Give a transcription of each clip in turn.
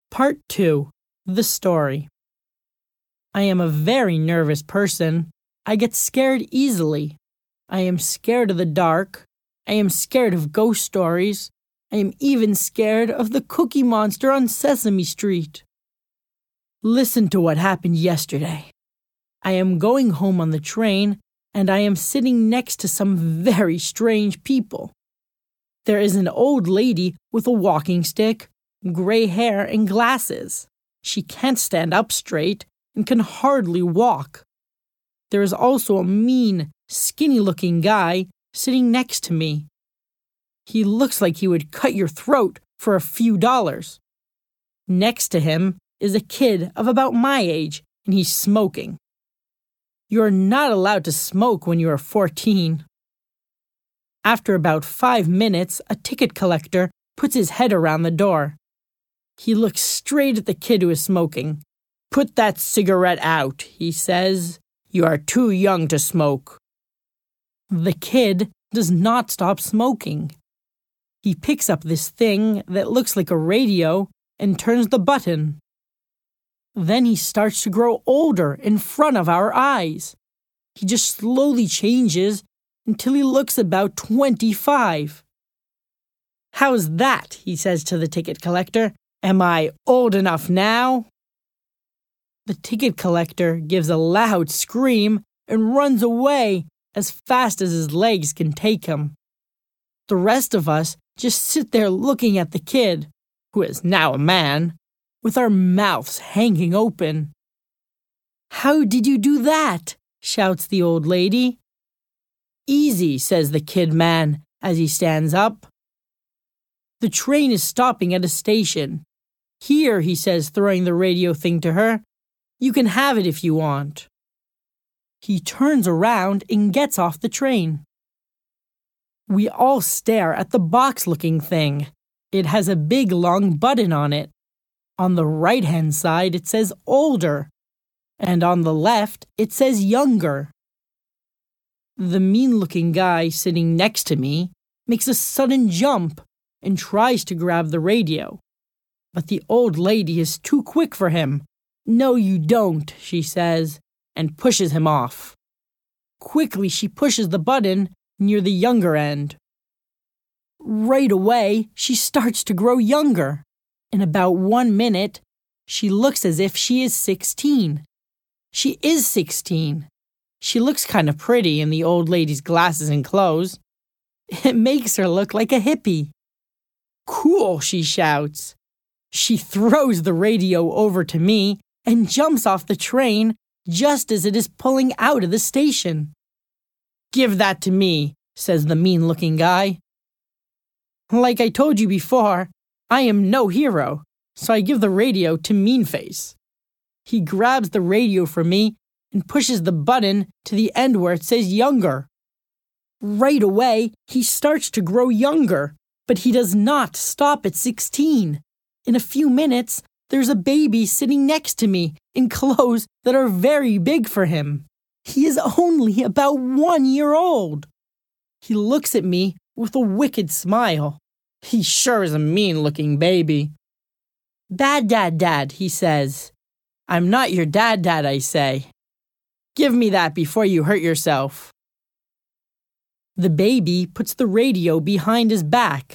Part 2. The Story. I am a very nervous person. I get scared easily. I am scared of the dark. I am scared of ghost stories. I am even scared of the Cookie Monster on Sesame Street. Listen to what happened yesterday. I am going home on the train, and I am sitting next to some very strange people. There is an old lady with a walking stick, gray hair, and glasses. She can't stand up straight and can hardly walk. There is also a mean, skinny-looking guy sitting next to me. He looks like he would cut your throat for a few dollars. Next to him is a kid of about my age, and he's smoking. You are not allowed to smoke when you are 14. After about 5 minutes, a ticket collector puts his head around the door. He looks straight at the kid who is smoking. "Put that cigarette out," he says. "You are too young to smoke." The kid does not stop smoking. He picks up this thing that looks like a radio and turns the button. Then he starts to grow older in front of our eyes. He just slowly changes until he looks about 25. "How's that?" he says to the ticket collector. "Am I old enough now?" The ticket collector gives a loud scream and runs away as fast as his legs can take him. The rest of us just sit there looking at the kid, who is now a man, with our mouths hanging open. "How did you do that?" shouts the old lady. "Easy," says the kid man as he stands up. The train is stopping at a station. "Here," he says, throwing the radio thing to her. "You can have it if you want." He turns around and gets off the train. We all stare at the box-looking thing. It has a big long button on it. On the right-hand side it says older, and on the left it says younger. The mean-looking guy sitting next to me makes a sudden jump and tries to grab the radio. But the old lady is too quick for him. "No, you don't," she says, and pushes him off. Quickly, she pushes the button near the younger end. Right away, she starts to grow younger. In about 1 minute, she looks as if she is 16. She is 16. She looks kind of pretty in the old lady's glasses and clothes. It makes her look like a hippie. "Cool," she shouts. She throws the radio over to me and jumps off the train just as it is pulling out of the station. "Give that to me," says the mean-looking guy. Like I told you before, I am no hero, so I give the radio to Meanface. He grabs the radio from me and pushes the button to the end where it says younger. Right away, he starts to grow younger, but he does not stop at 16. In a few minutes, there's a baby sitting next to me in clothes that are very big for him. He is only about 1 year old. He looks at me with a wicked smile. He sure is a mean-looking baby. "Bad dad," he says. "I'm not your dad, I say. Give me that before you hurt yourself." The baby puts the radio behind his back.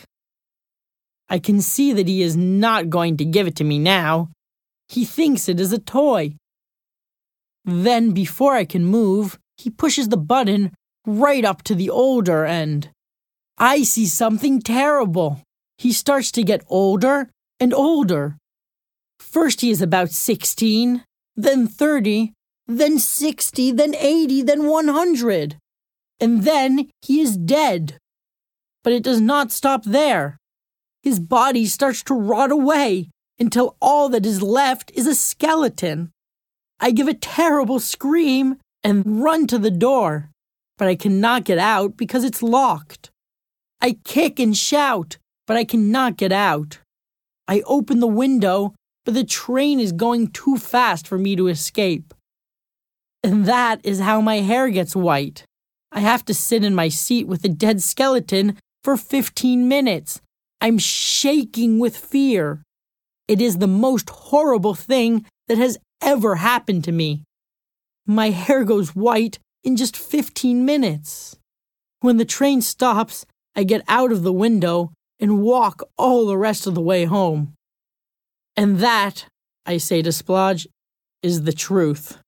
I can see that he is not going to give it to me now. He thinks it is a toy. Then, before I can move, he pushes the button right up to the older end. I see something terrible. He starts to get older and older. First he is about 16, then 30, then 60, then 80, then 100. And then he is dead. But it does not stop there. His body starts to rot away until all that is left is a skeleton. I give a terrible scream and run to the door, but I cannot get out because it's locked. I kick and shout, but I cannot get out. I open the window, but the train is going too fast for me to escape. And that is how my hair gets white. I have to sit in my seat with a dead skeleton for 15 minutes. I'm shaking with fear. It is the most horrible thing that has ever happened to me. My hair goes white in just 15 minutes. When the train stops, I get out of the window and walk all the rest of the way home. And that, I say to Splodge, is the truth.